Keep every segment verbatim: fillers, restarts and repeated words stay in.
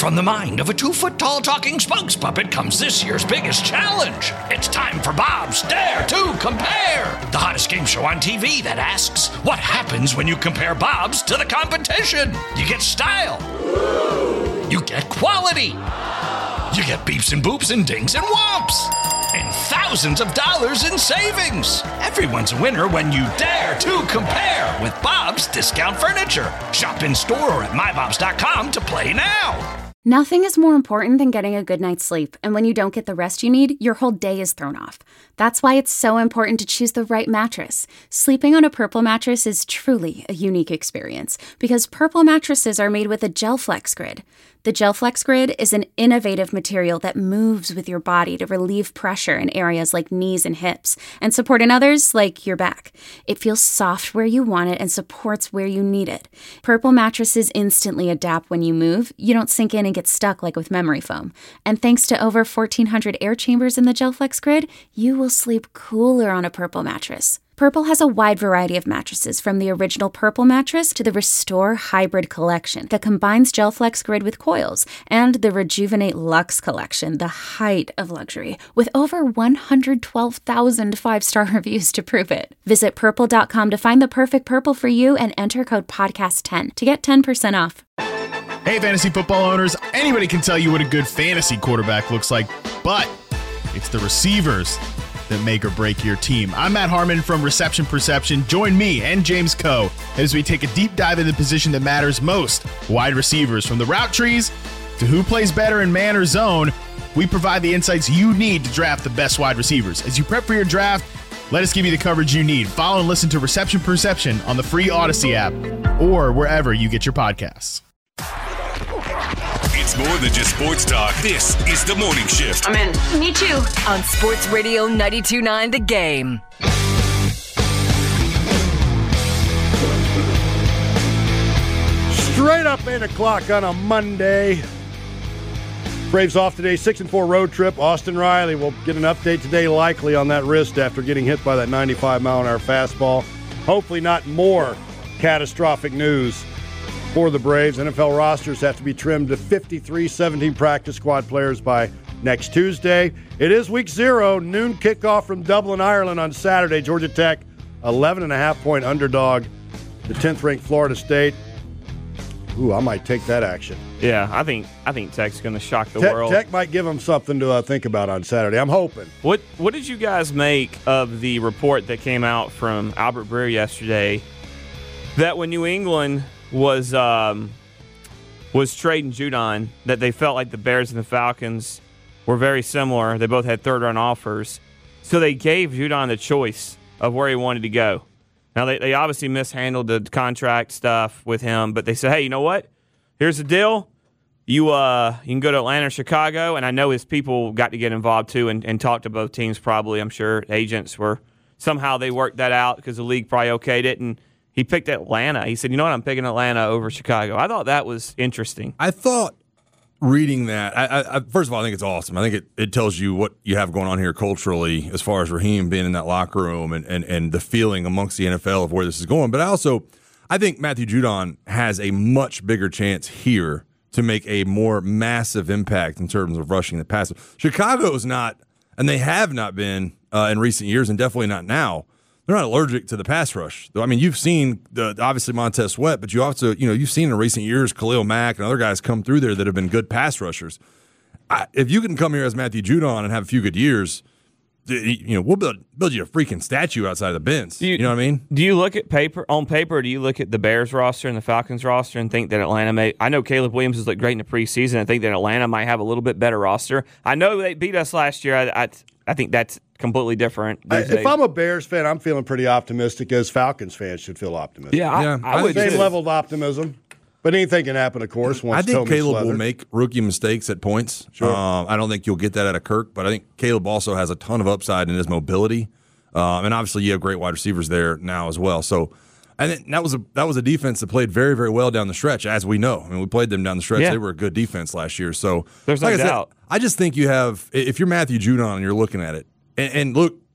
From the mind of a two-foot-tall talking spokes puppet comes this year's biggest challenge. It's time for Bob's Dare to Compare, the hottest game show on T V that asks, what happens when you compare Bobs to the competition? You get style. You get quality. You get beeps and boops and dings and whomps. And thousands of dollars in savings. Everyone's a winner when you dare to compare with Bob's Discount Furniture. Shop in store or at my bobs dot com to play now. Nothing is more important than getting a good night's sleep, and when you don't get the rest you need, your whole day is thrown off. That's why it's so important to choose the right mattress. Sleeping on a Purple mattress is truly a unique experience, because Purple mattresses are made with a GelFlex Grid. The GelFlex Grid is an innovative material that moves with your body to relieve pressure in areas like knees and hips, and support in others like your back. It feels soft where you want it and supports where you need it. Purple mattresses instantly adapt when you move. You don't sink in and get stuck like with memory foam. And thanks to over fourteen hundred air chambers in the GelFlex Grid, you will sleep cooler on a Purple mattress. Purple has a wide variety of mattresses, from the original Purple mattress to the Restore Hybrid collection that combines GelFlex Grid with coils, and the Rejuvenate Luxe collection, the height of luxury, with over one hundred twelve thousand five-star reviews to prove it. Visit purple dot com to find the perfect Purple for you and enter code podcast ten to get ten percent off. Hey, fantasy football owners, anybody can tell you what a good fantasy quarterback looks like, but it's the receivers that make or break your team. I'm Matt Harmon from Reception Perception. Join me and James Coe as we take a deep dive into the position that matters most, wide receivers. From the route trees to who plays better in man or zone, we provide the insights you need to draft the best wide receivers. As you prep for your draft, let us give you the coverage you need. Follow and listen to Reception Perception on the free Odyssey app or wherever you get your podcasts. It's more than just sports talk. This is The Morning Shift. I'm in. Me too. On Sports Radio ninety-two point nine The Game. Straight up eight o'clock on a Monday. Braves off today, six and four road trip. Austin Riley will get an update today, likely on that wrist after getting hit by that ninety-five mile an hour fastball. Hopefully not more catastrophic news for the Braves. N F L rosters have to be trimmed to fifty-three seventeen practice squad players by next Tuesday. It is week zero, noon kickoff from Dublin, Ireland on Saturday. Georgia Tech, eleven and a half point underdog. The tenth ranked Florida State. Ooh, I might take that action. Yeah, I think I think Tech's going to shock the Tech, world. Tech might give them something to uh, think about on Saturday. I'm hoping. What What did you guys make of the report that came out from Albert Breer yesterday that when New England was um, was trading Judon, that they felt like the Bears and the Falcons were very similar. They both had third-round offers. So they gave Judon the choice of where he wanted to go. Now, they, they obviously mishandled the contract stuff with him, but they said, hey, you know what? Here's the deal. You uh, you can go to Atlanta or Chicago, and I know his people got to get involved too and, and talk to both teams probably. I'm sure agents were – somehow they worked that out because the league probably okayed it, and he picked Atlanta. He said, you know what, I'm picking Atlanta over Chicago. I thought that was interesting. I thought reading that, I, I, first of all, I think it's awesome. I think it, it tells you what you have going on here culturally as far as Raheem being in that locker room and, and, and the feeling amongst the N F L of where this is going. But I also, I think Matthew Judon has a much bigger chance here to make a more massive impact in terms of rushing the passer. Chicago is not, and they have not been uh, in recent years and definitely not now, they're not allergic to the pass rush. I mean, you've seen the obviously Montez Sweat, but you also, you know, you've seen in recent years Khalil Mack and other guys come through there that have been good pass rushers. I, if you can come here as Matthew Judon and have a few good years, you know, we'll build build you a freaking statue outside of the Benz. You, you know what I mean? Do you look at paper on paper? Or do you look at the Bears roster and the Falcons roster and think that Atlanta may? I know Caleb Williams has looked great in the preseason. I think that Atlanta might have a little bit better roster. I know they beat us last year. I I, I think that's completely different. I, if I'm a Bears fan, I'm feeling pretty optimistic, as Falcons fans should feel optimistic. Yeah, I, yeah, I, I would same too. level of optimism. But anything can happen, of course. Once I think Tillman's Caleb leather. will make rookie mistakes at points. Sure. Um, I don't think you'll get that out of Kirk, but I think Caleb also has a ton of upside in his mobility. Um, and obviously, you have great wide receivers there now as well. So, and then that was a that was a defense that played very, very well down the stretch, as we know. I mean, we played them down the stretch. Yeah. They were a good defense last year. So, there's like no I doubt. Said, I just think you have, if you're Matthew Judon and you're looking at it, and, and look,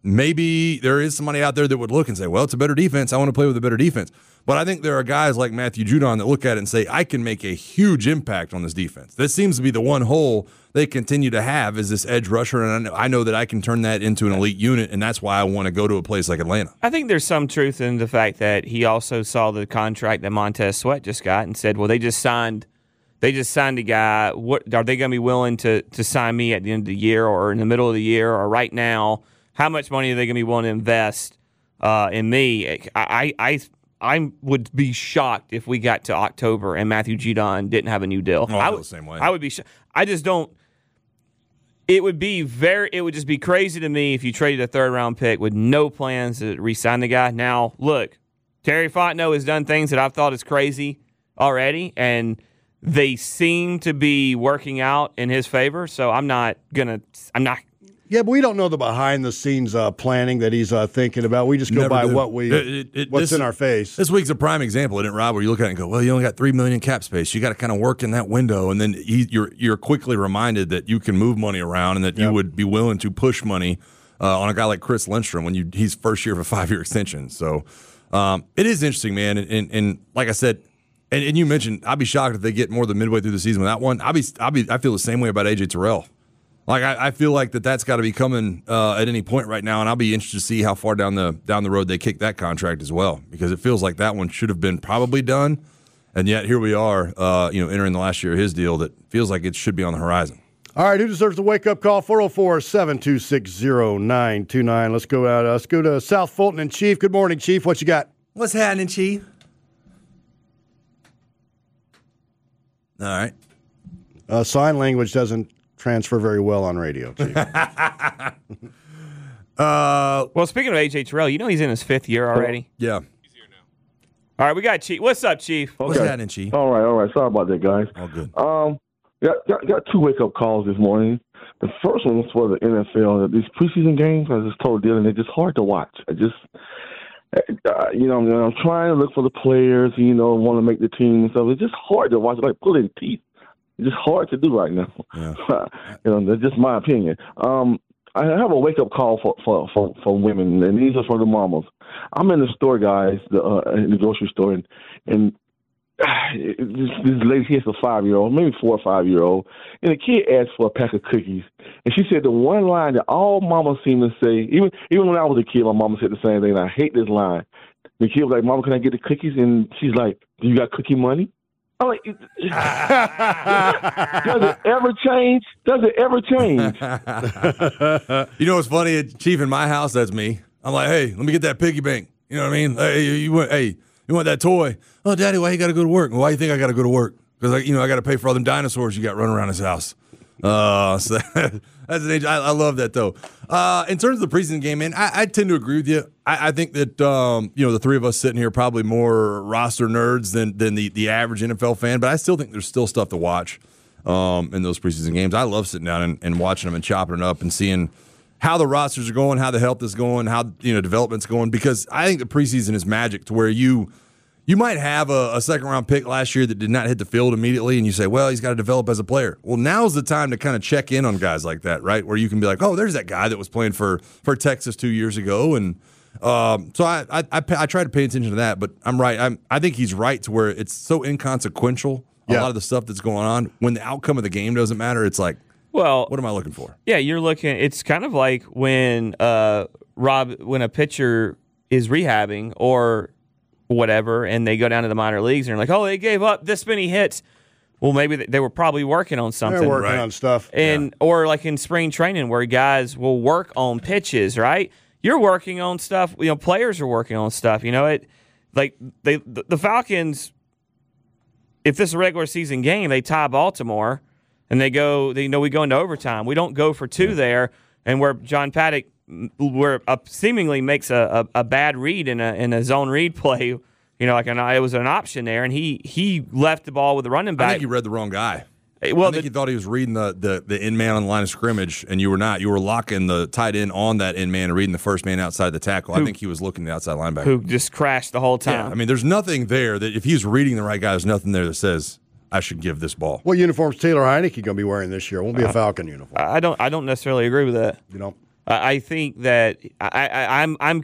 maybe there is somebody out there that would look and say, well, it's a better defense. I want to play with a better defense. But I think there are guys like Matthew Judon that look at it and say, I can make a huge impact on this defense. This seems to be the one hole they continue to have is this edge rusher, and I know, I know that I can turn that into an elite unit, and that's why I want to go to a place like Atlanta. I think there's some truth in the fact that he also saw the contract that Montez Sweat just got and said, well, they just signed they just signed a guy. What are they going to be willing to, to sign me at the end of the year or in the middle of the year or right now? How much money are they going to be willing to invest uh, in me? I, I I would be shocked if we got to October and Matthew Judon didn't have a new deal. Oh, I I feel would, the same way. I would be shocked. I just don't. It would be very. It would just be crazy to me if you traded a third round pick with no plans to re-sign the guy. Now, look, Terry Fontenot has done things that I've thought is crazy already, and they seem to be working out in his favor. So I'm not gonna. I'm not. Yeah, but we don't know the behind-the-scenes uh, planning that he's uh, thinking about. We just go Never by do. what we, It- it- it- what's this- in our face. This week's a prime example, isn't it, Rob? Where you look at it and go, "Well, you only got three million cap space. You got to kind of work in that window." And then he, you're you're quickly reminded that you can move money around and that you Yep. would be willing to push money uh, on a guy like Chris Lindstrom when you he's first year of a five year extension. So um, it is interesting, man. And, and, and like I said, and, and you mentioned, I'd be shocked if they get more than midway through the season with that one. I'd be, I'd be, I feel the same way about A J Terrell. Like I, I feel like that that's got to be coming uh, at any point right now, and I'll be interested to see how far down the down the road they kick that contract as well, because it feels like that one should have been probably done, and yet here we are, uh, you know, entering the last year of his deal that feels like it should be on the horizon. All right, who deserves the wake-up call? four oh four, seven two six, zero nine two nine. Let's go out. Uh, let's go to South Fulton and Chief. Good morning, Chief. What you got? What's happening, Chief? All right. Uh, sign language doesn't transfer very well on radio, Chief. Uh, Well, speaking of A J Terrell, you know he's in his fifth year already. yeah. All right, we got Chief. What's up, Chief? What's happening, Chief? All right, all right. Sorry about that, guys. All good. Um, got, got, got two wake-up calls this morning. The first one was for the N F L. These preseason games, I just told Dylan, they're just hard to watch. I just, uh, you know, I'm trying to look for the players, you know, want to make the team and stuff. It's just hard to watch, like pulling teeth. It's just hard to do right now. Yeah. You know, that's just my opinion. Um, I have a wake-up call for, for, for, for women, and these are for the mamas. I'm in the store, guys, the, uh, in the grocery store, and, and this, this lady, she has a five-year-old, maybe four or five-year-old, and the kid asked for a pack of cookies. And she said the one line that all mamas seem to say, even even when I was a kid, my mama said the same thing, and I hate this line. The kid was like, Mama, can I get the cookies? And she's like, do you got cookie money? I'm like, does it ever change? Does it ever change? You know what's funny, Chief? In my house, that's me. I'm like, hey, let me get that piggy bank. You know what I mean? Hey, you want, hey, you want that toy? Oh, Daddy, why you got to go to work? Why you think I got to go to work? Because you know I got to pay for all them dinosaurs you got running around his house. Uh, so that's an age. I, I love that though. Uh, in terms of the preseason game, man, I, I tend to agree with you. I, I think that um, you know the three of us sitting here are probably more roster nerds than than the the average N F L fan, but I still think there's still stuff to watch um, in those preseason games. I love sitting down and, and watching them and chopping it up and seeing how the rosters are going, how the health is going, how you know development's going. Because I think the preseason is magic to where you. You might have a, a second-round pick last year that did not hit the field immediately, and you say, well, he's got to develop as a player. Well, now's the time to kind of check in on guys like that, right, where you can be like, oh, there's that guy that was playing for, for Texas two years ago. And um, so I, I, I, I try to pay attention to that, but I'm right. I'm, I think he's right to where it's so inconsequential, a Yeah. lot of the stuff that's going on. When the outcome of the game doesn't matter, it's like, Well, what am I looking for? yeah, you're looking. It's kind of like when uh, Rob, when a pitcher is rehabbing or whatever, and they go down to the minor leagues and they're like, oh, they gave up this many hits. Well, maybe they were probably working on something. They're working Right. on stuff. And or like in spring training where guys will work on pitches, right? You're working on stuff. You know, players are working on stuff. You know, it like they the, the Falcons. If this is a regular season game, they tie Baltimore, and they go. They you know we go into overtime. We don't go for two there, and where John Paddock, where uh, seemingly makes a, a, a bad read in a in a zone read play. You know, like an, it was an option there, and he he left the ball with the running I back. think you read the wrong guy. well, I think the, you thought he was reading the, the, the in man on the line of scrimmage, and you were not. You were locking the tight end on that in man and reading the first man outside the tackle. Who- I think he was looking at the outside linebacker. who just crashed the whole time. Yeah, I mean, there's nothing there that if he's reading the right guy, there's nothing there that says I should give this ball. What uniform's Taylor Heineke going to be wearing this year? It won't be a Falcon uniform. I don't. I don't necessarily agree with that. You know, Uh, I think that I, I, I'm I'm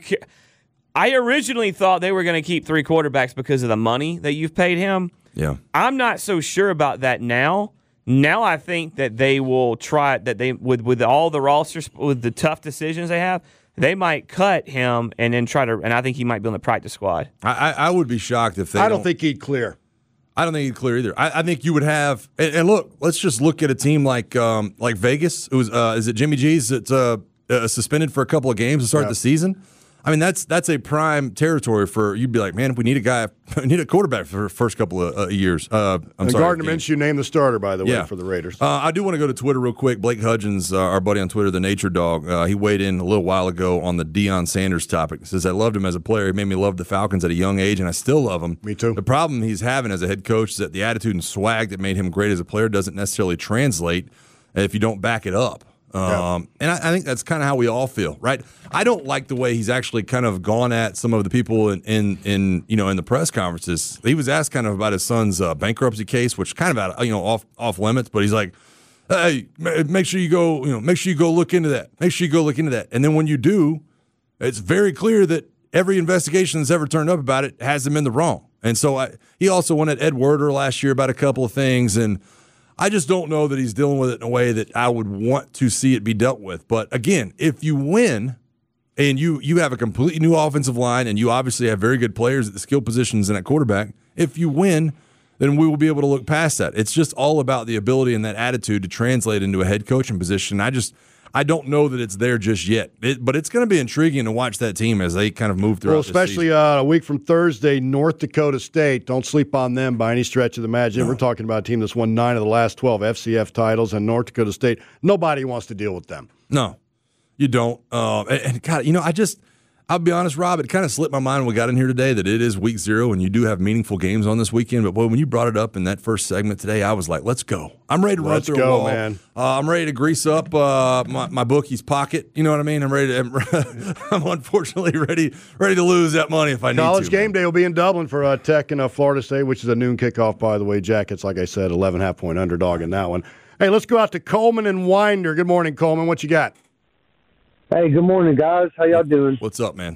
I originally thought they were going to keep three quarterbacks because of the money that you've paid him. Yeah, I'm not so sure about that now. Now I think that they will try that they with with all the rosters with the tough decisions they have. They might cut him and then try to, and I think he might be on the practice squad. I, I, I would be shocked if they. I don't, don't think he'd clear. I don't think he'd clear either. I, I think you would have, and, and look, let's just look at a team like um, like Vegas. It was uh, is it Jimmy G's that's uh, uh, suspended for a couple of games to start yeah. the season? I mean, that's that's a prime territory for you'd be like, man, if we need a guy, we need a quarterback for the first couple of uh, years. Uh, I'm and sorry, Gardner Minshew named the starter, by the way, yeah. for the Raiders. Uh, I do want to go to Twitter real quick. Blake Hudgens, uh, our buddy on Twitter, the Nature Dog, uh, he weighed in a little while ago on the Deion Sanders topic. He says, I loved him as a player. He made me love the Falcons at a young age, and I still love him. Me too. The problem he's having as a head coach is that the attitude and swag that made him great as a player doesn't necessarily translate if you don't back it up. Um, yeah. And I, I think that's kind of how we all feel, right? I don't like the way he's actually kind of gone at some of the people in, in, in you know, in the press conferences. He was asked kind of about his son's uh, bankruptcy case, which kind of out, you know, off off limits. But he's like, "Hey, make sure you go, you know, make sure you go look into that. Make sure you go look into that." And then when you do, it's very clear that every investigation that's ever turned up about it has him in the wrong. And so I, he also went at Ed Werder last year about a couple of things, and I just don't know that he's dealing with it in a way that I would want to see it be dealt with. But again, if you win and you you have a completely new offensive line and you obviously have very good players at the skill positions and at quarterback, if you win, then we will be able to look past that. It's just all about the ability and that attitude to translate into a head coaching position. I just I don't know that it's there just yet, it, but it's going to be intriguing to watch that team as they kind of move throughout. Well, especially uh, a week from Thursday, North Dakota State. Don't sleep on them by any stretch of the imagination. No. We're talking about a team that's won nine of the last twelve F C F titles, and North Dakota State. Nobody wants to deal with them. No, you don't. Uh, and, and God, you know, I just. I'll be honest, Rob, it kind of slipped my mind when we got in here today that it is week zero and you do have meaningful games on this weekend. But, boy, when you brought it up in that first segment today, I was like, let's go. I'm ready to run let's through go, a wall. man. Uh, I'm ready to grease up uh, my, my bookie's pocket. You know what I mean? I'm ready to – I'm unfortunately ready ready to lose that money if I need to. College game man. day will be in Dublin for uh, Tech and uh, Florida State, which is a noon kickoff, by the way. Jackets, like I said, eleven half-point underdog in that one. Hey, let's go out to Coleman and Winder. Good morning, Coleman. What you got? Hey, good morning, guys. How y'all doing? What's up, man?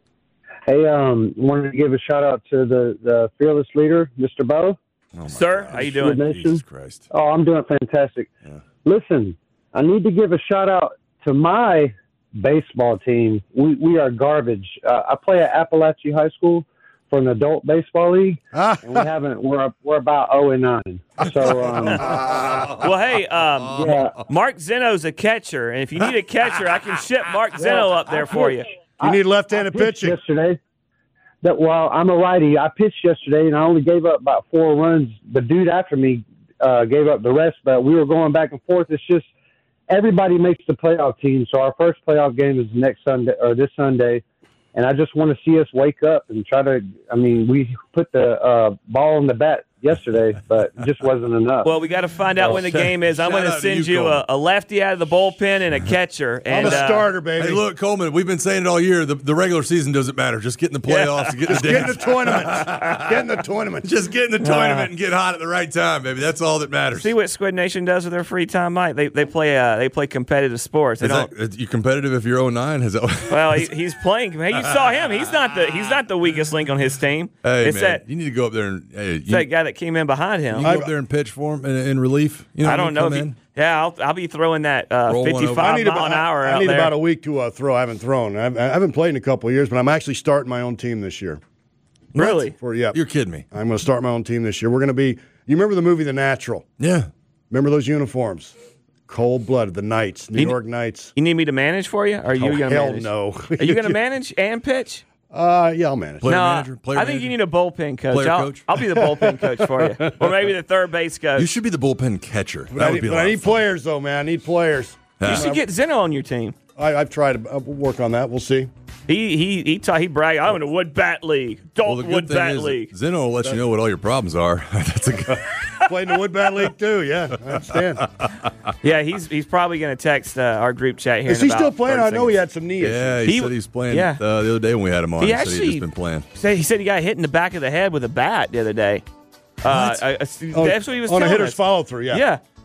Hey, um, wanted to give a shout out to the, the fearless leader, Mister Bo. Oh Sir, gosh. How you doing? Jesus Christ. Oh, I'm doing fantastic. Yeah. Listen, I need to give a shout out to my baseball team. We we are garbage. Uh, I play at Appalachia High School for an adult baseball league, and we haven't. We're we're about zero and nine. So, um, well, hey, um, yeah. Mark Zeno's a catcher, and if you need a catcher, I can ship Mark Zeno up there for you. You need left-handed I pitched pitching. Yesterday, that well, I'm a righty. I pitched yesterday, and I only gave up about four runs. The dude after me uh, gave up the rest, but we were going back and forth. It's just everybody makes the playoff team. So our first playoff game is next Sunday or this Sunday, and I just want to see us wake up and try to. I mean, we put the uh, ball in the bat yesterday, but it just wasn't enough. Well, we got to find out when the game is. I'm going to send you, you a, a lefty out of the bullpen and a catcher. And, I'm a starter, uh, baby. Hey, look, Coleman, we've been saying it all year. The, the regular season doesn't matter. Just get in the playoffs. Yeah. And get Just the get in the tournament. Get in the tournament. Just get in the tournament uh, and get hot at the right time, baby. That's all that matters. See what Squid Nation does with their free time, Mike. They they play uh, they play competitive sports. They Is don't. That, you're competitive if you're oh nine? Has that, well, he, he's playing. Hey, you saw him. He's not the he's not the weakest link on his team. Hey, it's man, that, you need to go up there and hey, it's you, that guy that came in behind him. You go up there and pitch for him in, in relief. You know, I don't know if he, yeah, I'll, I'll be throwing that uh, fifty-five mile about, an hour. I out need there. about a week to uh, throw. I haven't thrown. I haven't, I haven't played in a couple of years, but I'm actually starting my own team this year. Really? For yeah, you're kidding me. I'm going to start my own team this year. We're going to be. You remember the movie The Natural? Yeah. Remember those uniforms? Cold blooded, the Knights, New you, York Knights. You need me to manage for you? Or are you oh, going to hell manage? no. Are you going to manage and pitch? Uh, yeah, I'll manage. Player no, manager, player I think manager. you need a bullpen coach. Player I'll, coach? I'll be the bullpen coach for you, or maybe the third base coach. You should be the bullpen catcher. But that I would need, be a but lot I need of fun. players, though, man. I need players. Yeah. You should get Zeno on your team. I, I've tried to uh, work on that. We'll see. He he he ta- he bragged. I'm in a wood bat league. Don't Well, the good wood thing bat is league. Zeno will let you know what all your problems are. That's a good. Played in the wood bat league too. Yeah, I understand. Yeah, he's he's probably going to text uh, our group chat here. Is in he about still playing? I know seconds. he had some knee issues. Yeah, he, He- said he's playing yeah. uh, the other day when we had him on. He He, actually said he's just been playing. Said, he said he got hit in the back of the head with a bat the other day. Uh, I, I, Oh, that's what he was on a telling hitter's us. follow through. Yeah. Yeah.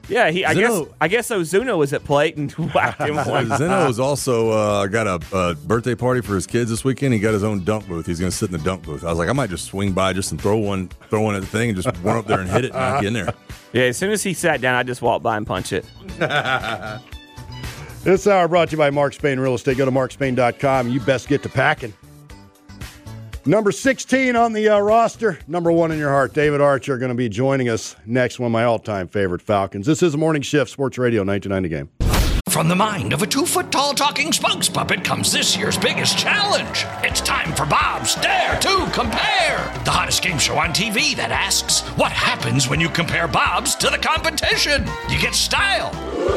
Yeah, he. I Zeno- guess I guess Ozuna was at plate and whacked him one. Zeno's also uh, got a, a birthday party for his kids this weekend. He got his own dunk booth. He's going to sit in the dunk booth. I was like, I might just swing by just and throw one, throw one at the thing, and just run up there and hit it and knock you in there. Yeah, as soon as he sat down, I just walked by and punched it. This hour brought to you by Mark Spain Real Estate. Go to mark spain dot com. You best get to packing. Number sixteen on the uh, roster, number one in your heart, David Archer, going to be joining us next. One of my all-time favorite Falcons. This is the Morning Shift, Sports Radio, ninety-two point nine The Game. From the mind of a two-foot-tall talking spokes puppet comes this year's biggest challenge. It's time for Bob's Dare to Compare, the hottest game show on T V that asks, what happens when you compare Bob's to the competition? You get style.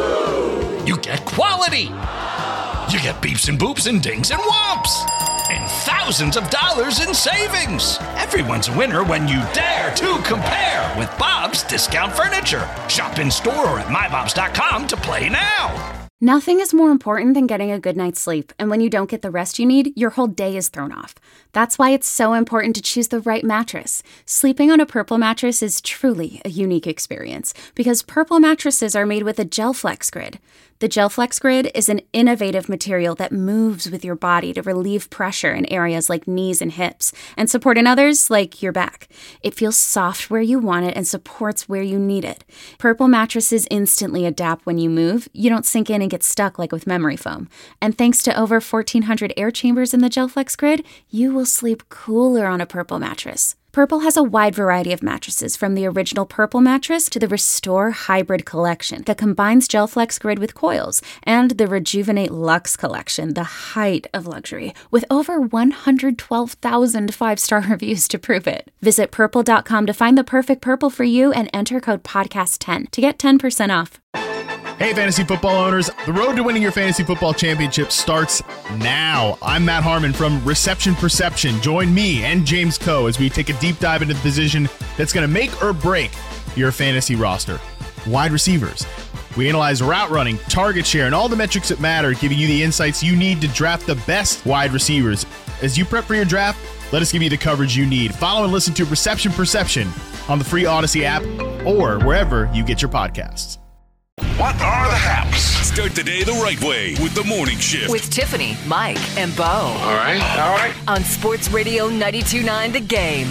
You get quality. You get beeps and boops and dings and whomps. And thousands of dollars in savings. Everyone's a winner when you dare to compare with Bob's Discount Furniture. Shop in store or at my bobs dot com to play now. Nothing is more important than getting a good night's sleep, and when you don't get the rest you need, your whole day is thrown off. That's why it's so important to choose the right mattress. Sleeping on a Purple mattress is truly a unique experience, because Purple mattresses are made with a GelFlex Grid. The GelFlex Grid is an innovative material that moves with your body to relieve pressure in areas like knees and hips, and support in others like your back. It feels soft where you want it and supports where you need it. Purple mattresses instantly adapt when you move. You don't sink in and get stuck like with memory foam. And thanks to over fourteen hundred air chambers in the GelFlex Grid, you will sleep cooler on a Purple mattress. Purple has a wide variety of mattresses, from the original Purple mattress to the Restore Hybrid collection that combines GelFlex Grid with coils, and the Rejuvenate Luxe collection, the height of luxury, with over one hundred twelve thousand five-star reviews to prove it. Visit purple dot com to find the perfect Purple for you and enter code podcast ten to get ten percent off. Hey, fantasy football owners. The road to winning your fantasy football championship starts now. I'm Matt Harmon from Reception Perception. Join me and James Coe as we take a deep dive into the position that's going to make or break your fantasy roster. Wide receivers. We analyze route running, target share, and all the metrics that matter, giving you the insights you need to draft the best wide receivers. As you prep for your draft, let us give you the coverage you need. Follow and listen to Reception Perception on the free Odyssey app or wherever you get your podcasts. What are the haps? Start the day the right way with the Morning Shift. With Tiffany, Mike, and Bo. All right, all right. On Sports Radio ninety-two point nine The Game.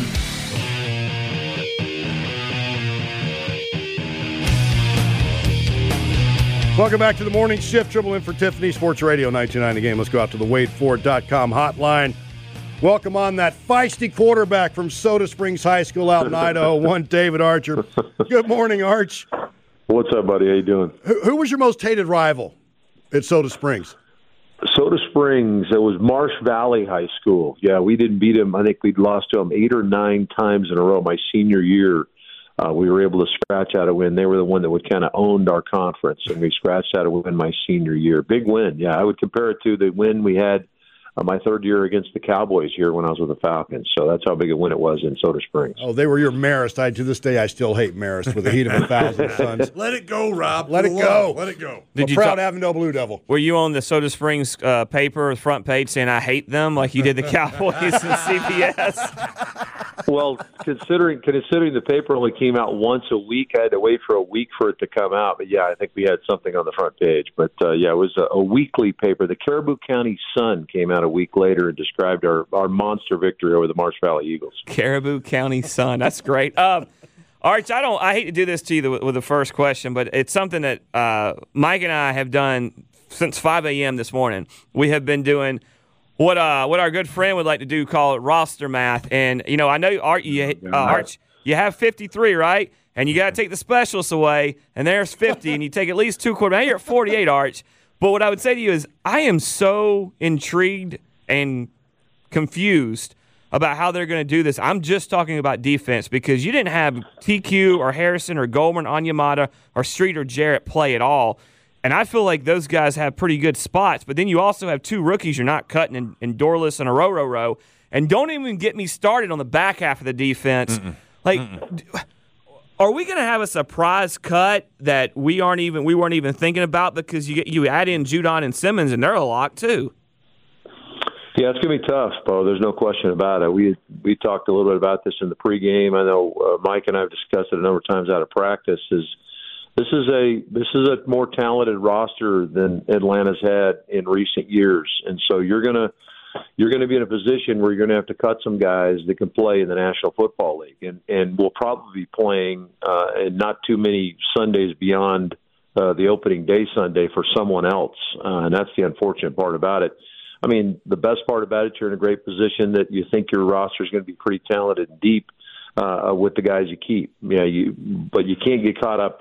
Welcome back to the Morning Shift. Triple in for Tiffany, Sports Radio ninety-two point nine The Game. Let's go out to the wade ford dot com hotline. Welcome on that feisty quarterback from Soda Springs High School out in Idaho, one David Archer. Good morning, Arch. What's up, buddy? How you doing? Who, who was your most hated rival at Soda Springs? Soda Springs, it was Marsh Valley High School. Yeah, we didn't beat them. I think we'd lost to them eight or nine times in a row. My senior year, uh, we were able to scratch out a win. They were the one that would kind of owned our conference, and we scratched out a win my senior year. Big win. Yeah, I would compare it to the win we had uh, my third year against the Cowboys here when I was with the Falcons. So that's how big a win it was in Soda Springs. Oh, they were your Marist. I, to this day, I still hate Marist with the heat of a thousand suns. Let it go, Rob. Let it go. Let it go. Did I'm you proud talk- Avondale Blue Devil. Were you on the Soda Springs uh, paper, front page, saying I hate them like you did the Cowboys and C B S? Well, considering considering the paper only came out once a week, I had to wait for a week for it to come out. But, yeah, I think we had something on the front page. But, uh, yeah, it was a, a weekly paper. The Caribou County Sun came out a week later and described our, our monster victory over the Marsh Valley Eagles. Caribou County Sun. That's great. Um, Arch, I don't. I hate to do this to you with the first question, but it's something that uh, Mike and I have done since five a.m. this morning. We have been doing what uh, what our good friend would like to do, call it roster math. And you know, I know Art, you, uh, Arch, you have fifty-three, right? And you got to take the specialists away, and there's fifty, and you take at least two quarterbacks. Now you're at forty-eight, Arch. But what I would say to you is, I am so intrigued and confused about how they're going to do this. I'm just talking about defense, because you didn't have T Q or Harrison or Goldman, Onyemata, or Street or Jarrett play at all. And I feel like those guys have pretty good spots. But then you also have two rookies you're not cutting in, in Dorless and Aroroyo. And don't even get me started on the back half of the defense. Mm-mm. Like, Mm-mm. Are we going to have a surprise cut that we aren't even we weren't even thinking about, because you get, you add in Judon and Simmons and they're a lock too? Yeah, it's going to be tough, Bo. There's no question about it. We we talked a little bit about this in the pregame. I know uh, Mike and I have discussed it a number of times out of practice. Is This is a this is a more talented roster than Atlanta's had in recent years, and so you're gonna you're gonna be in a position where you're gonna have to cut some guys that can play in the National Football League, and and we'll probably be playing uh, and not too many Sundays beyond uh, the opening day Sunday for someone else, uh, and that's the unfortunate part about it. I mean, the best part about it, you're in a great position that you think your roster is going to be pretty talented and deep uh, with the guys you keep. Yeah, you but you can't get caught up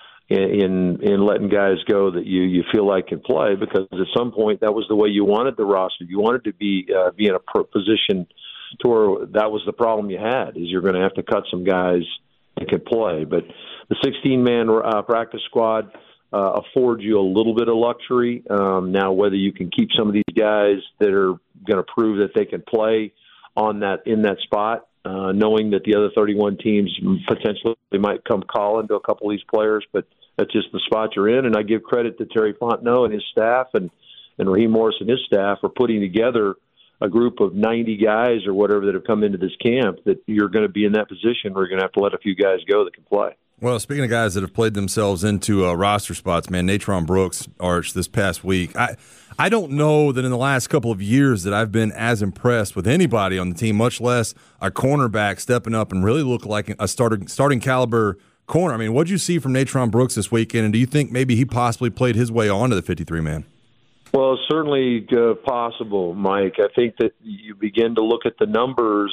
in in letting guys go that you, you feel like can play, because at some point that was the way you wanted the roster. You wanted to be uh, be in a pro- position to where that was the problem you had, is you're going to have to cut some guys that could play. But the sixteen-man uh, practice squad uh, affords you a little bit of luxury. Um, now, whether you can keep some of these guys that are going to prove that they can play on that in that spot, uh, knowing that the other thirty-one teams potentially might come calling to a couple of these players, but that's just the spot you're in. And I give credit to Terry Fontenot and his staff and, and Raheem Morris and his staff for putting together a group of ninety guys or whatever that have come into this camp, that you're going to be in that position where you're going to have to let a few guys go that can play. Well, speaking of guys that have played themselves into uh, roster spots, man, Natron Brooks, Arch, this past week, I I don't know that in the last couple of years that I've been as impressed with anybody on the team, much less a cornerback stepping up and really look like a starter, starting caliber corner. I mean, what did you see from Natron Brooks this weekend, and do you think maybe he possibly played his way onto the fifty-three man? Well, it's certainly uh, possible, Mike. I think that you begin to look at the numbers,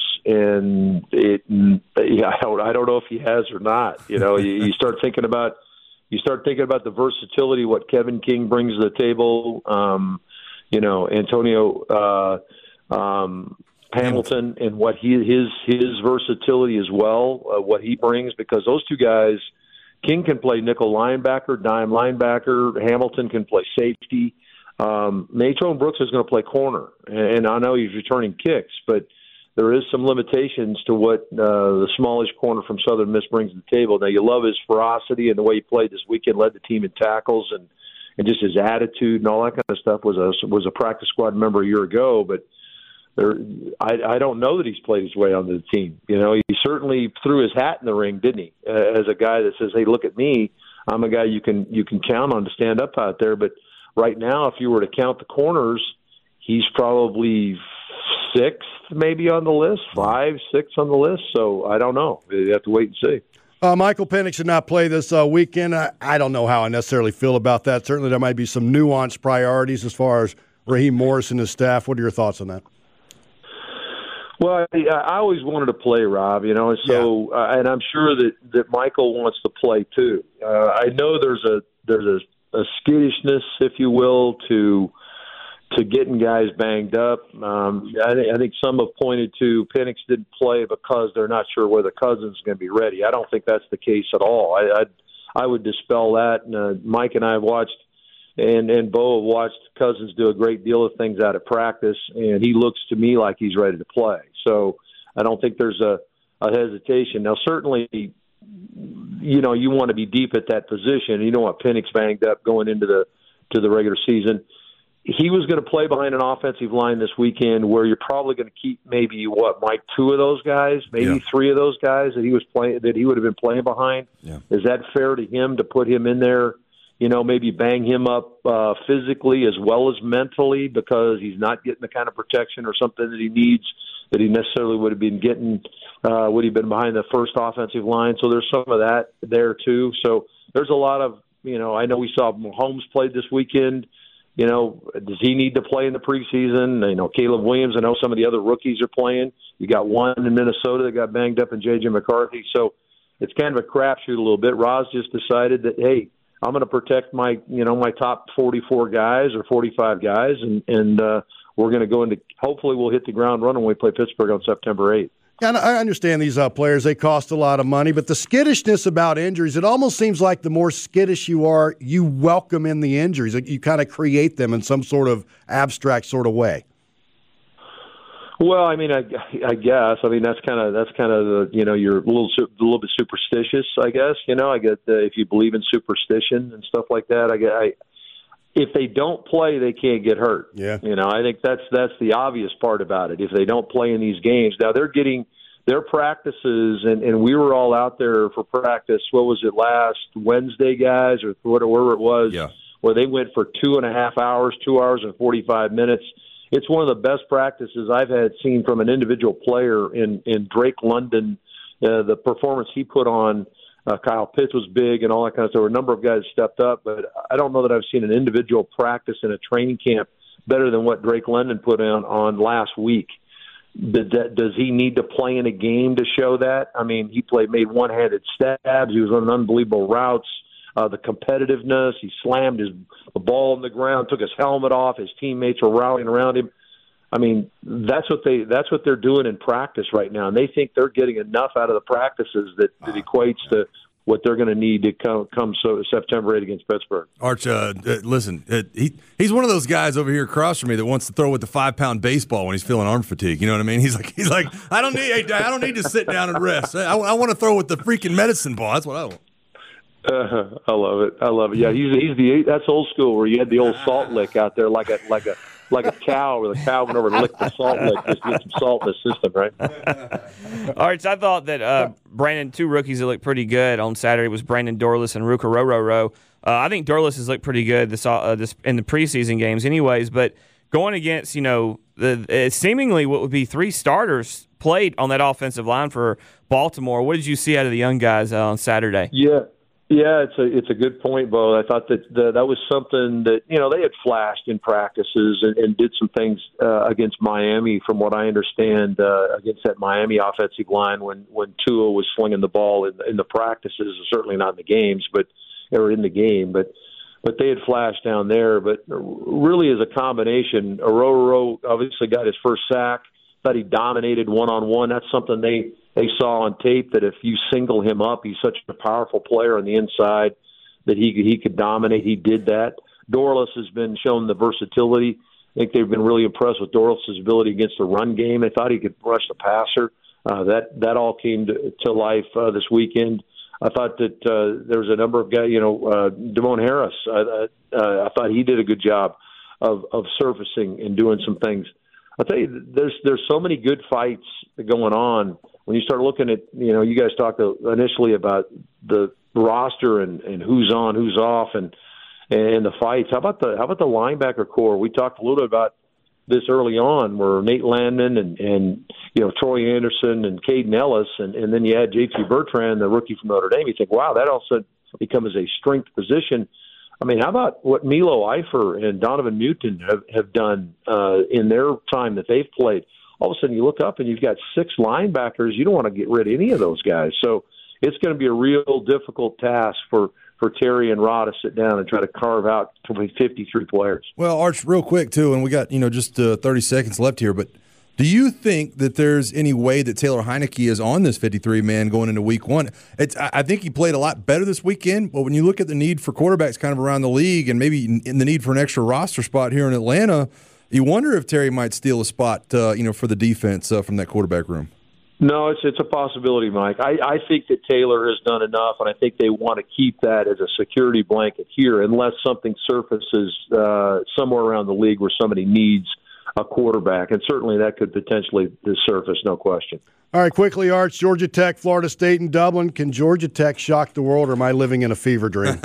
and it. Yeah, I don't, I don't know if he has or not. You know, you, you start thinking about you start thinking about the versatility, what Kevin King brings to the table. Um, you know, Antonio uh, um, Hamilton and what he his his versatility as well, uh, what he brings, because those two guys, King can play nickel linebacker, dime linebacker. Hamilton can play safety. Um, Natron Brooks is going to play corner, and I know he's returning kicks, but there is some limitations to what uh, the smallish corner from Southern Miss brings to the table. Now, you love his ferocity and the way he played this weekend, led the team in tackles, and, and just his attitude and all that kind of stuff. Was a was a practice squad member a year ago, but there, I, I don't know that he's played his way onto the team. You know, he certainly threw his hat in the ring, didn't he? Uh, as a guy that says, "Hey, look at me, I'm a guy you can you can count on to stand up out there." But right now, if you were to count the corners, he's probably sixth maybe on the list, five, six on the list. So I don't know. You have to wait and see. Uh, Michael Penix should not play this uh, weekend. I, I don't know how I necessarily feel about that. Certainly there might be some nuanced priorities as far as Raheem Morris and his staff. What are your thoughts on that? Well, I, I always wanted to play, Rob, you know, and so yeah. uh, and I'm sure that, that Michael wants to play too. Uh, I know there's a there's a a skittishness, if you will, to to getting guys banged up. Um, I, th- I think some have pointed to Penix didn't play because they're not sure whether Cousins is going to be ready. I don't think that's the case at all. I I'd, I would dispel that. And, uh, Mike and I have watched, and, and Bo have watched Cousins do a great deal of things out of practice, and he looks to me like he's ready to play. So I don't think there's a, a hesitation. Now, certainly, you know, you want to be deep at that position. You don't want Penix banged up going into the to the regular season. He was going to play behind an offensive line this weekend where you're probably going to keep maybe what, Mike, two of those guys, maybe yeah. three of those guys that he was playing that he would have been playing behind. Yeah. Is that fair to him to put him in there? You know, maybe bang him up uh, physically as well as mentally because he's not getting the kind of protection or something that he needs that he necessarily would have been getting uh, would he have been behind the first offensive line. So there's some of that there too. So there's a lot of, you know, I know we saw Mahomes played this weekend. You know, does he need to play in the preseason? You know, Caleb Williams, I know some of the other rookies are playing. You got one in Minnesota that got banged up in J J McCarthy. So it's kind of a crapshoot a little bit. Roz just decided that, hey, I'm going to protect my, you know, my top forty-four guys or forty-five guys, and, and uh, we're going to go into – hopefully we'll hit the ground running when we play Pittsburgh on September eighth. Yeah, I understand these uh, players, they cost a lot of money, but the skittishness about injuries, it almost seems like the more skittish you are, you welcome in the injuries. You kind of create them in some sort of abstract sort of way. Well, I mean, I, I guess. I mean, that's kind of that's kind of the, you know, you're a little a little bit superstitious, I guess. You know, I get uh, if you believe in superstition and stuff like that. I get. I, if they don't play, they can't get hurt. Yeah. You know, I think that's that's the obvious part about it. If they don't play in these games, now they're getting their practices, and, and we were all out there for practice. What was it, last Wednesday, guys, or whatever it was, yeah. where they went for two and a half hours, two hours and forty-five minutes. It's one of the best practices I've had seen from an individual player in, in Drake London. Uh, the performance he put on, uh, Kyle Pitts was big and all that kind of stuff. There were a number of guys stepped up, but I don't know that I've seen an individual practice in a training camp better than what Drake London put on, on last week. Does he need to play in a game to show that? I mean, he played, made one-handed stabs. He was running unbelievable routes. Uh, the competitiveness, he slammed his the ball on the ground, took his helmet off. His teammates were rallying around him. I mean, that's what they that's what they're doing in practice right now, and they think they're getting enough out of the practices that, that equates to what they're going to need to come, come so September eighth against Pittsburgh. Arch, uh, uh, listen, uh, he he's one of those guys over here across from me that wants to throw with the five pound baseball when he's feeling arm fatigue. You know what I mean? He's like, he's like, I don't need, I don't need to sit down and rest. I, I want to throw with the freaking medicine ball. That's what I want. Uh, I love it. I love it. Yeah, he's he's the that's old school where you had the old salt lick out there like a like a like a cow where the cow went over and licked the salt lick just to get some salt in the system, right? Arch, I thought that uh, Brandon, two rookies that looked pretty good on Saturday was Brandon Dorlus and Ruka Rororo. Uh, I think Dorlus has looked pretty good this, uh, this in the preseason games, anyways. But going against, you know, the uh, seemingly what would be three starters played on that offensive line for Baltimore. What did you see out of the young guys uh, on Saturday? Yeah. Yeah, it's a it's a good point, Bo. I thought that the, that was something that, you know, they had flashed in practices and, and did some things uh, against Miami, from what I understand, uh, against that Miami offensive line when, when Tua was slinging the ball in, in the practices, certainly not in the games, but or in the game, but but they had flashed down there. But really, as a combination, Ororo obviously got his first sack. Thought he dominated one on one. That's something they. They saw on tape that if you single him up, he's such a powerful player on the inside that he he could dominate. He did that. Dorlus has been shown the versatility. I think they've been really impressed with Dorlus' ability against the run game. They thought he could rush the passer. Uh, that that all came to, to life uh, this weekend. I thought that uh, there was a number of guys, you know, uh, Damone Harris. Uh, uh, I thought he did a good job of of surfacing and doing some things. I'll tell you, there's there's so many good fights going on. When you start looking at, you know, you guys talked initially about the roster and, and who's on, who's off, and and the fights. How about the how about the linebacker core? We talked a little bit about this early on, where Nate Landman and, and you know Troy Anderson and Caden Ellis, and, and then you had J T Bertrand, the rookie from Notre Dame. You think, wow, that also becomes a strength position. I mean, how about what Milo Eifer and Donovan Mutin have, have done uh, in their time that they've played? All of a sudden you look up and you've got six linebackers. You don't want to get rid of any of those guys. So it's going to be a real difficult task for, for Terry and Rod to sit down and try to carve out fifty-three players. Well, Arch, real quick, too, and we got, you know, just uh, thirty seconds left here, but do you think that there's any way that Taylor Heinicke is on this fifty-three man going into week one? It's, I think he played a lot better this weekend, but when you look at the need for quarterbacks kind of around the league and maybe in the need for an extra roster spot here in Atlanta, you wonder if Terry might steal a spot, uh, you know, for the defense uh, from that quarterback room. No, it's it's a possibility, Mike. I, I think that Taylor has done enough, and I think they want to keep that as a security blanket here unless something surfaces uh, somewhere around the league where somebody needs a quarterback, and certainly that could potentially surface, no question. All right, quickly, Arch, Georgia Tech, Florida State, and Dublin. Can Georgia Tech shock the world, or am I living in a fever dream?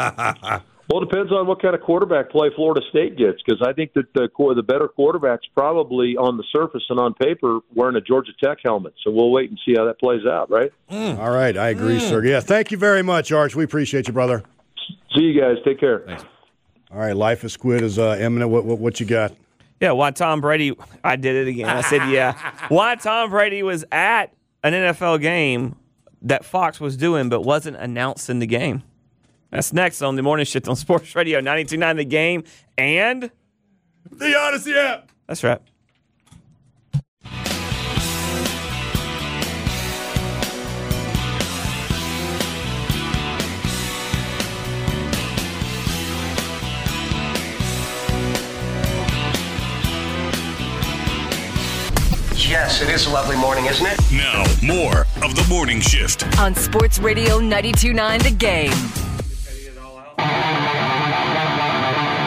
Well, it depends on what kind of quarterback play Florida State gets, because I think that the the better quarterback's probably on the surface and on paper wearing a Georgia Tech helmet. So we'll wait and see how that plays out, right? Mm. All right, I agree, mm. sir. Yeah, thank you very much, Arch. We appreciate you, brother. See you guys. Take care. Thanks. All right, Life is Squid is uh, imminent. What, what, what you got? Yeah, why Tom Brady – I did it again. I said, yeah. Why Tom Brady was at an N F L game that Fox was doing but wasn't announcing the game. That's next on the Morning Shift on Sports Radio ninety-two point nine The Game and the Odyssey app. That's right. Yes, it is a lovely morning, isn't it? Now, more of the Morning Shift on Sports Radio ninety-two point nine The Game.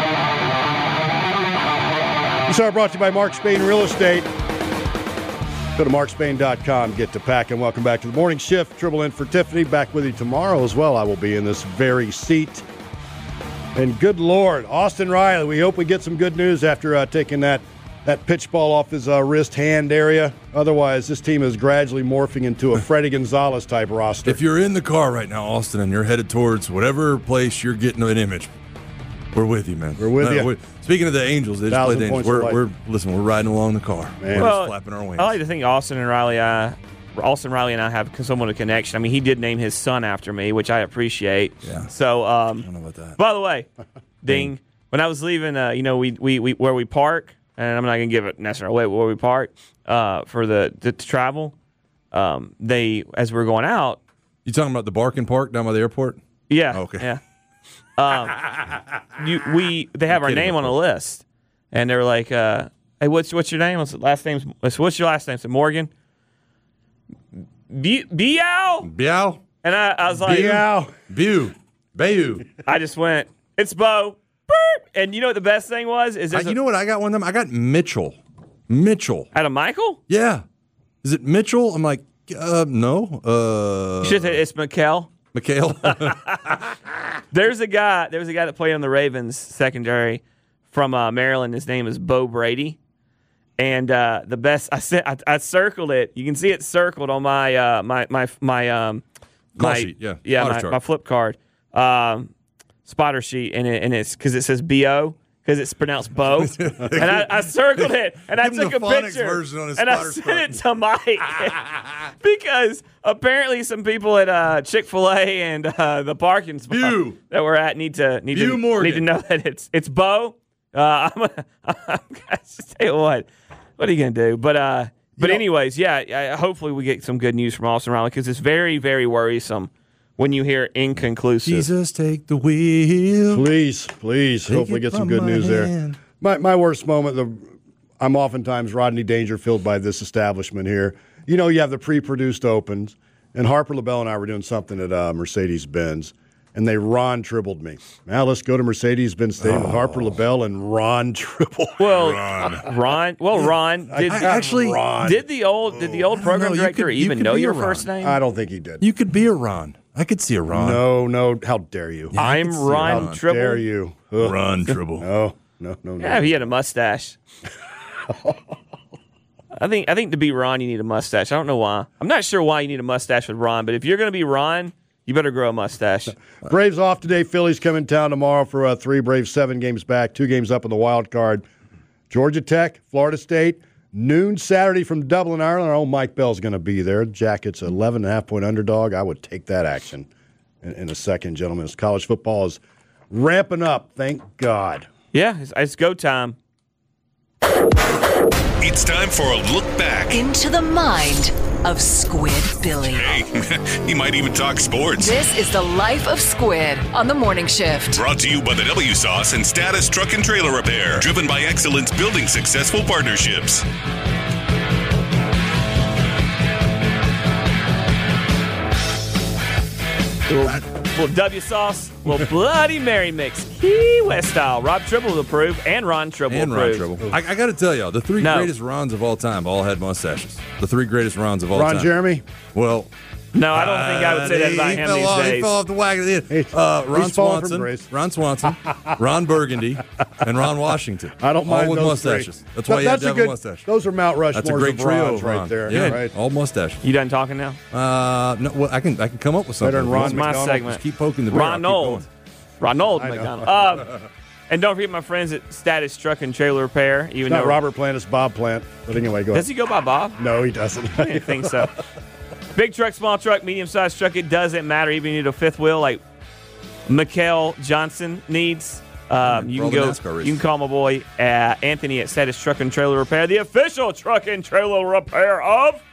This hour brought to you by Mark Spain Real Estate. Go to mark spain dot com, get to packing. Welcome back to the morning shift. Tribble in for Tiffany. Back with you tomorrow as well. I will be in this very seat. And good Lord, Austin Riley, we hope we get some good news after uh, taking that, that pitch ball off his uh, wrist hand area. Otherwise, this team is gradually morphing into a Freddie Gonzalez type roster. If you're in the car right now, Austin, and you're headed towards whatever place you're getting an image, we're with you, man. We're with no, you. We're, speaking of the Angels, they just played the Angels. We're, we're listen. We're riding along the car. Man. We're Well, just flapping our wings. I like to think Austin and Riley, uh, Austin Riley and I have somewhat of a connection. I mean, he did name his son after me, which I appreciate. Yeah. So, um, I don't know about that. By the way, Ding, when I was leaving, uh, you know, we, we we where we park, and I'm not gonna give it necessarily away where we park uh, for the to, to travel. Um, they as we were going out. You talking about the Barkin Park down by the airport? Yeah. Okay. Yeah. Um, you, we they have I'm our kidding, name of on a course. list, and they're like, uh, "Hey, what's what's your name? What's the last name? What's your last name?" So Morgan. Be- Biao. Biao. And I, I was like, Biao. Bew. Bayou. I just went, it's Bo. Burp. And you know what the best thing was? Is I, there's you a- know what I got one of them? I got Mitchell. Mitchell. Out of Michael? Yeah. Is it Mitchell? I'm like, uh, no. Uh, You should say it's Mikhail. Mikhail. There's a guy. There was a guy that played on the Ravens secondary from uh, Maryland. His name is Bo Brady. And uh, the best, I said, I, I circled it. You can see it circled on my uh, my my my um Call my sheet, yeah. yeah Spotter my, chart. my flip card um, spotter sheet, and it and it's because it says B O because it's pronounced Bo, and I, I circled it and I Give him took the a phonics picture version on his and I spotter sent chart. it to Mike because apparently some people at uh, Chick-fil-A and uh, the parking spot View. that we're at need to need View to Morgan. need to know that it's it's Bo. Uh, I'm, I'm just tell you what. What are you gonna do? But uh, but know- anyways, yeah. I, hopefully we get some good news from Austin Riley because it's very very worrisome when you hear inconclusive. Jesus, take the wheel. Please, please, Take hopefully it get some from good my news hand. there. My my worst moment, the I'm oftentimes Rodney Dangerfield by this establishment here. You know, you have the pre-produced opens, and Harper LaBelle and I were doing something at uh, Mercedes-Benz, and they Ron Tribbled me. Now let's go to Mercedes-Benz Stadium with Harper LaBelle and Ron Tribble. Well, Ron. Ron. Well, Ron. Did, I actually Ron. did the old did the old program know. You director could- you even could know be your a Ron. first name? I don't think he did. You could be a Ron. I could see a Ron. No, no. How dare you? I'm could see Ron Ron. Tribble. Dare you? Ugh. Ron Tribble. No, no, no, no. Yeah, he had a mustache. I think I think to be Ron, you need a mustache. I don't know why. I'm not sure why you need a mustache with Ron, but if you're going to be Ron, you better grow a mustache. Braves off today. Phillies come in town tomorrow for uh, three. Braves seven games back, two games up in the wild card. Georgia Tech, Florida State, noon Saturday from Dublin, Ireland. Our own Mike Bell's going to be there. Jackets eleven and a half point underdog. I would take that action in, in a second, gentlemen. As college football is ramping up, thank God. Yeah, it's, it's go time. It's time for a look back. Into the mind of Squid Billy. Hey, he might even talk sports. This is the life of Squid on the morning shift. Brought to you by the W Sauce and Status Truck and Trailer Repair. Driven by excellence, building successful partnerships. Little, little W sauce, little Bloody Mary mix, Key West style. Rob Tribble will approve, and Ron Tribble And Ron approve. Tribble. I, I got to tell y'all, the three No. greatest Rons of all time all had mustaches. The three greatest Rons of all Ron time. Jeremy? Well, No, I don't think I would say that he- about he him fell these off, days. He fell off the wagon. He's- Uh, Ron he's fallen from Swanson, grace. Ron Swanson, Ron Burgundy, and Ron Washington. I don't mind all with those mustaches. three. That's why Th- you have that's to a have good, a mustache. Those are Mount Rushmores That's a great of trio Rons of right Ron. there. Yeah, Right. all mustaches. You done talking now? Uh, no, well, I can I can come up with something. Better than Ron It's my McDonald. segment. Just keep poking the bear. I'll keep Ronald. going. Ronald I know. McDonald. Um, and don't forget my friends at Status Truck and Trailer Repair. Even Not though Robert Plant, it's Bob Plant. But anyway, go Does ahead. he go by Bob? No, he doesn't. I didn't think so. Big truck, small truck, medium-sized truck, it doesn't matter. Even if you need a fifth wheel like Mikael Johnson needs. Um, you For can all the go. NASCAR races. You can call my boy uh, Anthony at Status Truck and Trailer Repair, the official truck and trailer repair of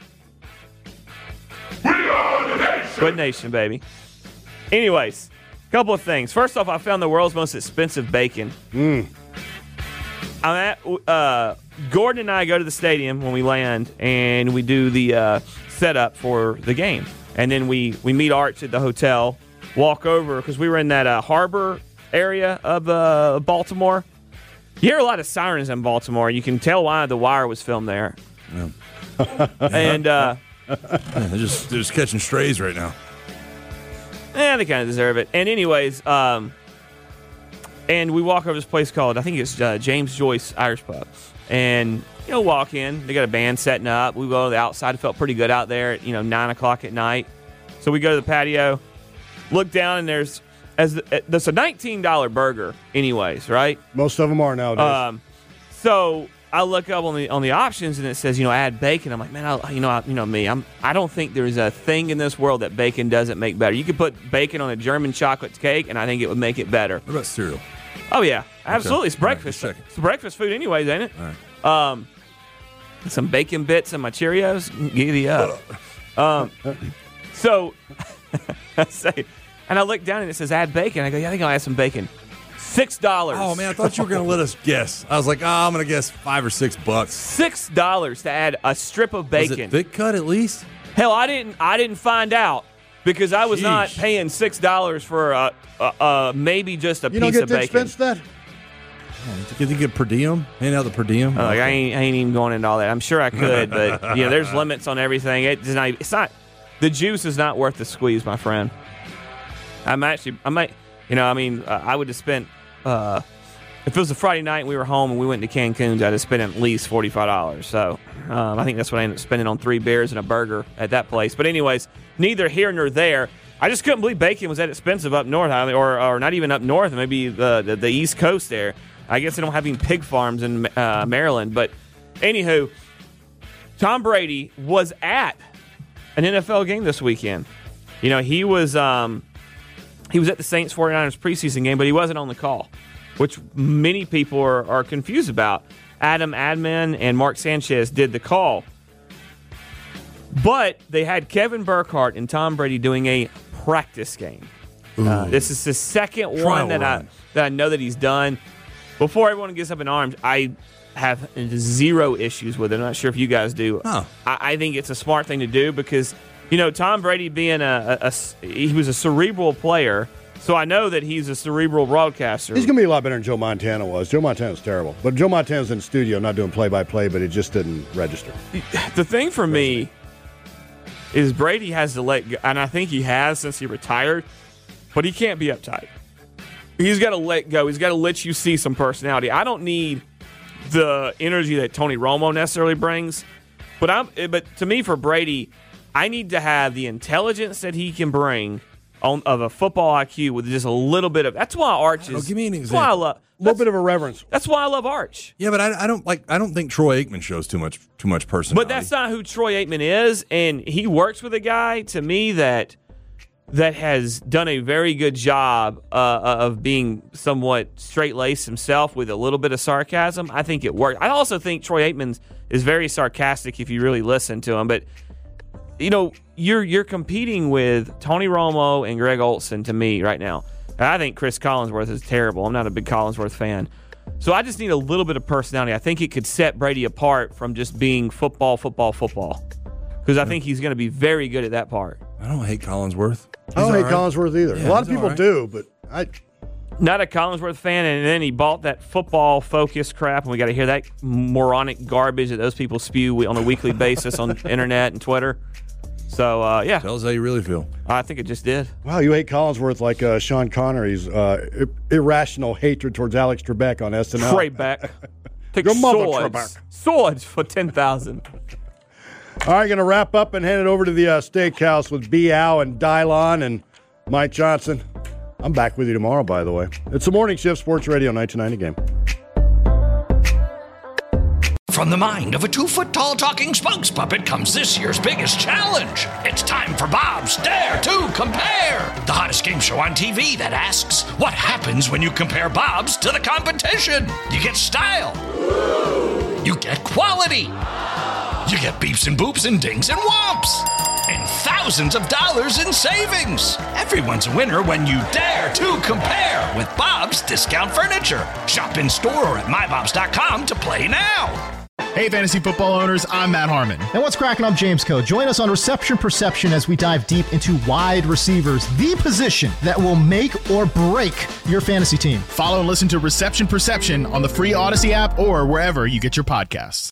Good Nation, baby. Anyways, a couple of things. First off, I found the world's most expensive bacon. Mm. I'm at uh, Gordon and I go to the stadium when we land, and we do the uh, setup for the game, and then we we meet Arch at the hotel. Walk over because we were in that uh, harbor area of uh, Baltimore. You hear a lot of sirens in Baltimore. You can tell why The Wire was filmed there. Yeah. and uh, yeah, they're just they're just catching strays right now. Yeah, they kind of deserve it. And anyways, um, and we walk over this place called, I think it's uh, James Joyce Irish Pub. And, you know, walk in. They got a band setting up. We go to the outside. It felt pretty good out there at, you know, nine o'clock at night. So we go to the patio, look down, and there's as the, that's a nineteen dollar burger anyways, right? Most of them are nowadays. Um, so I look up on the on the options, and it says, you know, add bacon. I'm like, man, I, you know, I, you know me. I'm I don't think there's a thing in this world that bacon doesn't make better. You could put bacon on a German chocolate cake, and I think it would make it better. What about cereal? Oh yeah, absolutely. Okay. It's breakfast. Right, it's breakfast food, anyways, ain't it? All right. Um, some bacon bits in my Cheerios. Giddy up. Um, so I say, and I look down and it says add bacon. I go, yeah, I think I'll add some bacon. Six dollars. Oh man, I thought you were going to let us guess. I was like, oh, I'm going to guess five or six bucks. Six dollars to add a strip of bacon. Was it thick cut at least? Hell, I didn't. I didn't find out because I was Sheesh. not paying six dollars for a, a, a maybe just a you piece don't get of the bacon. expense that? Did you get per diem? Ain't out the per diem? Uh, like, I, ain't, I ain't even going into all that. I'm sure I could, but you know, there's limits on everything. It's not. It's not. The juice is not worth the squeeze, my friend. I'm actually. I might. You know. I mean, uh, I would have spent. Uh, if it was a Friday night and we were home and we went to Cancun's, I'd have spent at least forty-five dollars. So um, I think that's what I ended up spending on three beers and a burger at that place. But anyways, neither here nor there. I just couldn't believe bacon was that expensive up north, I mean, or or not even up north, maybe the, the the East Coast there. I guess they don't have any pig farms in uh, Maryland. But anywho, Tom Brady was at an N F L game this weekend. You know, he was um, he was at the Saints forty-niners preseason game, but he wasn't on the call, which many people are, are confused about. Adam Adman and Mark Sanchez did the call. But they had Kevin Burkhardt and Tom Brady doing a practice game. Uh, this is the second Trial one that run. I that I know that he's done. Before everyone gets up in arms, I have zero issues with it. I'm not sure if you guys do. Huh. I, I think it's a smart thing to do because, you know, Tom Brady being a, a, a he was a cerebral player, so I know that he's a cerebral broadcaster. He's going to be a lot better than Joe Montana was. Joe Montana's terrible. But Joe Montana's in the studio, not doing play-by-play, but it just didn't register. The thing for me is Brady has to let go, and I think he has since he retired, but he can't be uptight. He's got to let go. He's got to let you see some personality. I don't need the energy that Tony Romo necessarily brings, but I'm. But to me, for Brady, I need to have the intelligence that he can bring on of a football I Q with just a little bit of. That's why Arch is. Oh, give me an that's why I example. love. A little bit of a reverence. That's why I love Arch. Yeah, but I, I don't like. I don't think Troy Aikman shows too much too much personality. But that's not who Troy Aikman is, and he works with a guy to me that that has done a very good job uh, of being somewhat straight-laced himself with a little bit of sarcasm. I think it worked. I also think Troy Aikman is very sarcastic if you really listen to him. But you know, you're you're competing with Tony Romo and Greg Olsen to me right now. And I think Chris Collinsworth is terrible. I'm not a big Collinsworth fan. So I just need a little bit of personality. I think it could set Brady apart from just being football, football, football. Because I think he's going to be very good at that part. I don't hate Collinsworth. He's I don't hate all right. Collinsworth either. Yeah, a lot of he's people all right. do, but I. Not a Collinsworth fan, and then he bought that football-focused crap, and we got to hear that moronic garbage that those people spew on a weekly basis on the internet and Twitter. So, uh, yeah. Tell us how you really feel. I think it just did. Wow, you hate Collinsworth like uh, Sean Connery's uh, ir- irrational hatred towards Alex Trebek on S N L. Trebek. Take Your mother, swords. Trebek. Swords for ten thousand dollars. All right, going to wrap up and hand it over to the uh, steakhouse with B. Al and Dylon and Mike Johnson. I'm back with you tomorrow, by the way. It's the Morning Shift Sports Radio ninety-nine The Game. From the mind of a two-foot-tall talking spokes puppet comes this year's biggest challenge. It's time for Bob's Dare to Compare, the hottest game show on T V that asks, what happens when you compare Bob's to the competition? You get style. You get quality. You get beeps and boops and dings and whomps. And thousands of dollars in savings. Everyone's a winner when you dare to compare with Bob's Discount Furniture. Shop in store or at my bobs dot com to play now. Hey, fantasy football owners, I'm Matt Harmon. And what's cracking? I'm James Coe. Join us on Reception Perception as we dive deep into wide receivers, the position that will make or break your fantasy team. Follow and listen to Reception Perception on the free Odyssey app or wherever you get your podcasts.